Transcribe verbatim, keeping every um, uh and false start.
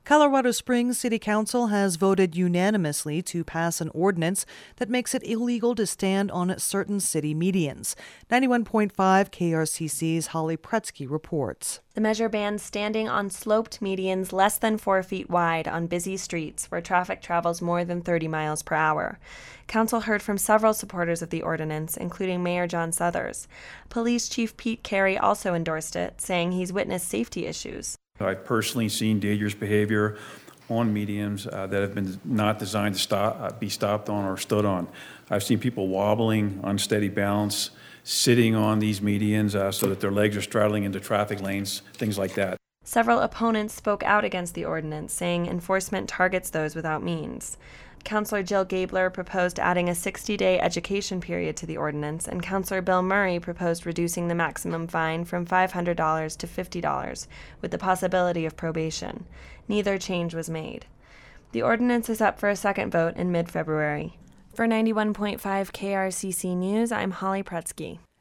Colorado Springs City Council has voted unanimously to pass an ordinance that makes it illegal to stand on certain city medians. ninety-one point five K R C C's Holly Pretsky reports. The measure bans standing on sloped medians less than four feet wide on busy streets where traffic travels more than thirty miles per hour. Council heard from several supporters of the ordinance, including Mayor John Suthers. Police Chief Pete Carey also endorsed it, saying he's witnessed safety issues. I've personally seen dangerous behavior on medians uh, that have been not designed to stop, uh, be stopped on or stood on. I've seen people wobbling, unsteady balance, sitting on these medians uh, so that their legs are straddling into traffic lanes, things like that. Several opponents spoke out against the ordinance, saying enforcement targets those without means. Councilor Jill Gabler proposed adding a sixty-day education period to the ordinance, and Councilor Bill Murray proposed reducing the maximum fine from five hundred dollars to fifty dollars, with the possibility of probation. Neither change was made. The ordinance is up for a second vote in mid-February. For ninety-one point five K R C C News, I'm Holly Pretsky.